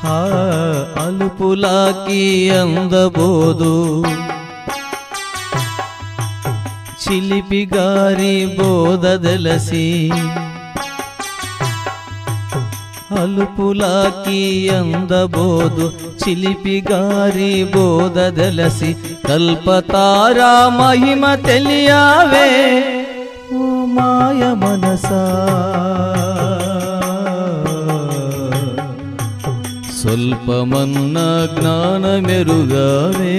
అలుపులాకి అందబోదు చిలిపిగారి బోధదలసి అలుపులాకి అందబోదు చిలిపిగారి బోధదలసి కల్పతారా మహిమ తెలియావే ఓ మాయ మనసా స్వల్పమన్న జ్ఞానమెరుగావే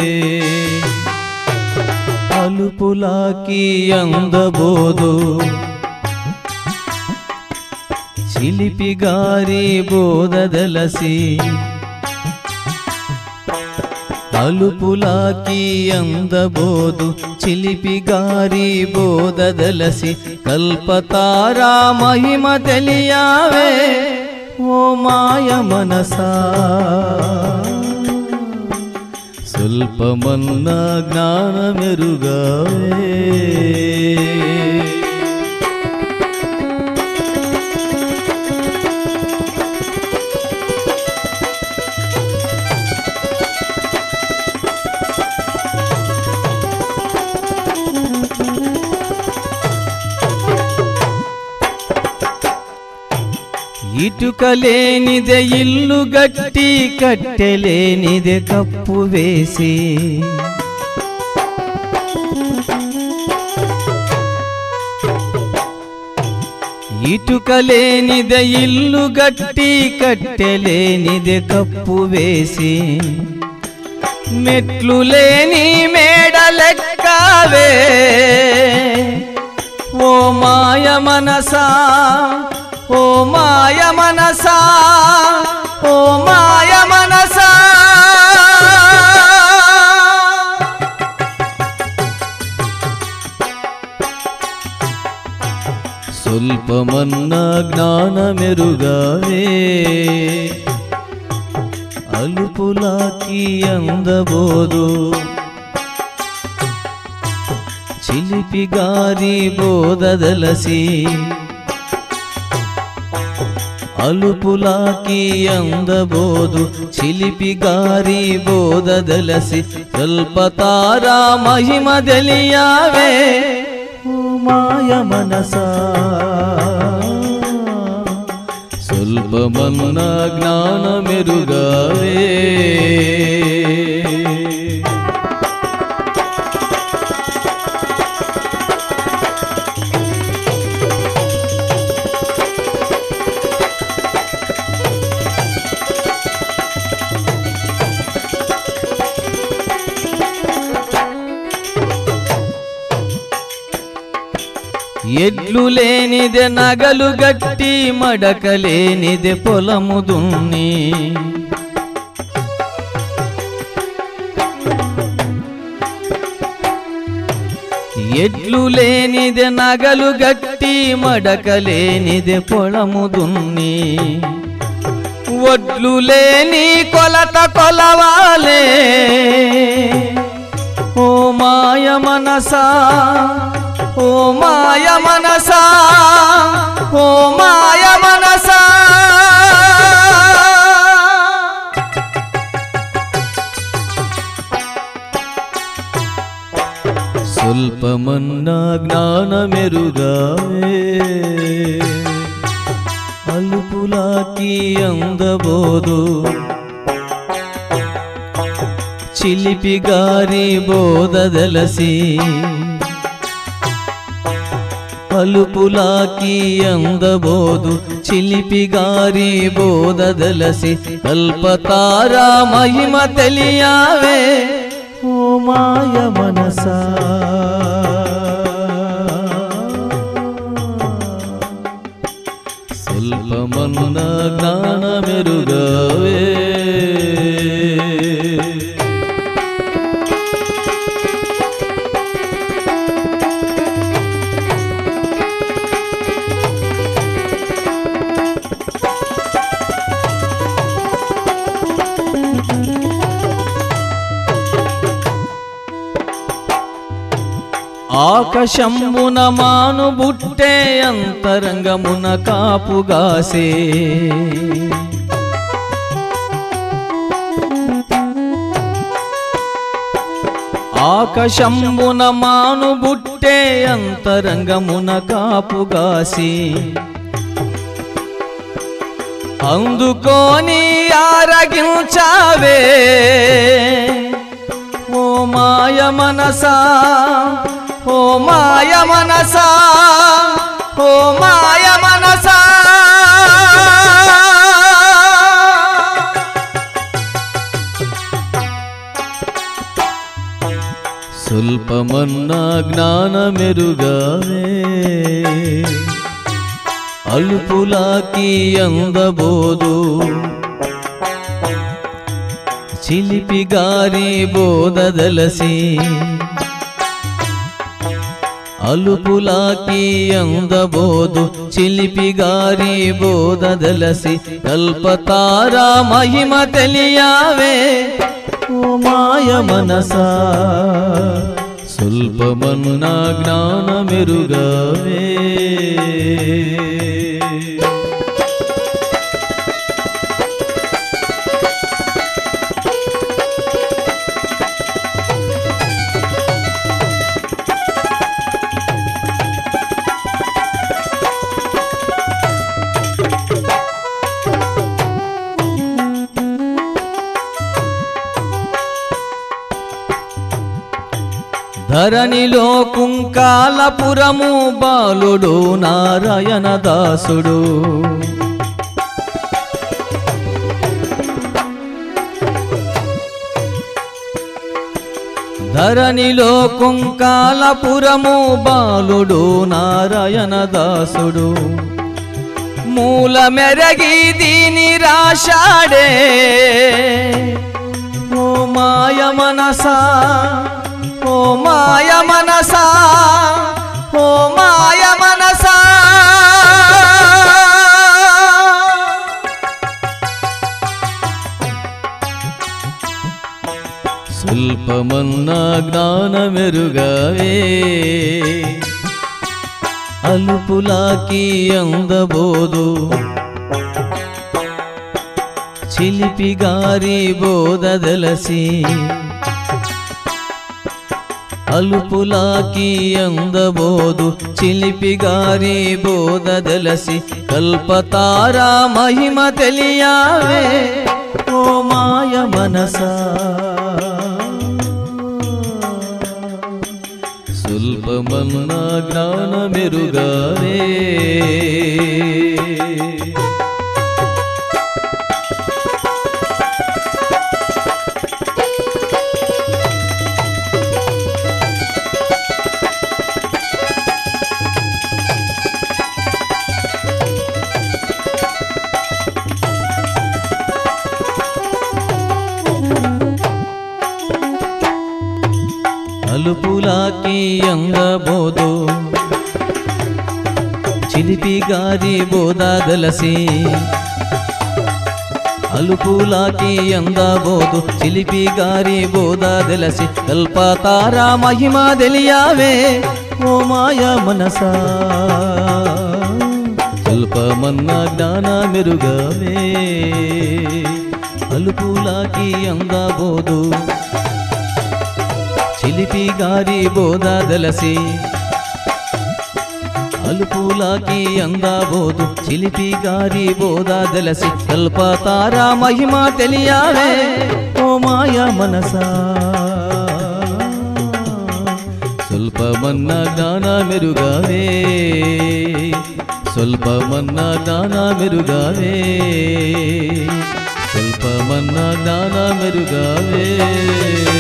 అలుపులాకి అందబోదు చిలిపిగారి బోధదలసి అలుపులాకి అందబోదు చిలిపిగారి బోధదలసి కల్పతారా మహిమ తెలియావే ఓ మాయ మనసా స్వల్పమన్న జ్ఞానమెరుగావే ఇటుకలేనిదే ఇల్లు గట్టి కట్టెలేనిదే కప్పు వేసి ఇటుకలేనిదే ఇల్లు గట్టి కట్టెలేనిదే కప్పు వేసి మెట్లు లేని మేడలెక్కావే ఓ మాయ మనసా ఓ మాయ మనసా ఓ మాయ మనసా స్వల్పమన్న జ్ఞానమెరుగావే అలుపులాకి అందబోదు చిలిపిగారి బోధదలసి అలుపులాకి అందబోదు చిలిపిగారి బోధదలసి కల్పతారా మహిమ తెలియావే ఓ మాయ మనసా స్వల్పమన్న జ్ఞానమెరుగావే ఎడ్లు లేనిదే నగలు గట్టి మడక లేనిదే పొలము దున్ని ఎడ్లు లేనిదే నగలు గట్టి మడక లేనిదే పొలము దున్ని వడ్లు లేని కొలత కొలవాలే ఓ మాయ మనసా ఓ మాయ మనసా ఓ మాయ మనసా స్వల్పమన్న జ్ఞానమెరుగావే అలుపులాకి అందబోదు చిలిపిగారి బోధదలసి అలుపులాకి అందబోదు చిలిపిగారి బోధదలసి కల్పతారా మహిమ తెలియావే ఓ మాయ మనసా స్వల్పమన్న జ్ఞానమెరుగావే ఆకాశంబున మాను బుట్టే అంతరంగమున కాపుగాసే ఆకాశంబున మాను బుట్టే అంతరంగమున కాపుగాసి అందుకోని ఆరగించావే ఓ మాయ మనసా ఓ మాయ మనసా ఓ మాయ మనసా స్వల్పమన్నా జ్ఞానమెరుగావే అల్పులాకి అందబోదు చిలిపిగారి బోధదలసి అలుపులాకి అందబోదు చిలిపిగారి బోధదలసి కల్పతారా మహిమ తెలియావే ఓ మాయ మనసా స్వల్పమన్నా జ్ఞానమెరుగావే ధరణిలో కుంకాలపురము బాలుడు నారాయణ దాసుడు ధరణిలో కుంకాలపురము బాలుడు నారాయణ దాసుడు మూల మెరగి దీని రాశాడే ఓ మాయ మనసా ఓ మాయ మనసా ఓ మాయ మనసా స్వల్పమన్నా జ్ఞానమెరుగావే అలుపులాకి అందబోదు చిలిపిగారి బోధదలసి అలుపులాకి అందబోదు చిలిపిగారి బోధదలసి కల్పతారా మహిమ తెలియావే ఓ మాయ మనసా స్వల్పమన్నా జ్ఞానమెరుగావే అలుపులాకి అందబోదు చిలిపిగారి బోధదలసి అలుపులాకి అందబోదు చిలిపిగారి బోధదలసి కల్పతారా మహిమ తెలియావే ఓ మాయ మనసా స్వల్పమన్నా జ్ఞానమెరుగావే అలుపులాకి అందబోదు చిలిపిగారి బోధదలసి అలుపులాకి అందబోదు చిలిపిగారి బోధదలసి కల్పతారా మహిమ తెలియావే ఓ మాయ మనసా స్వల్పమన్నా జ్ఞానమెరుగావే స్వల్పమన్నా జ్ఞానమెరుగావే స్వల్పమన్నా జ్ఞానమెరుగావే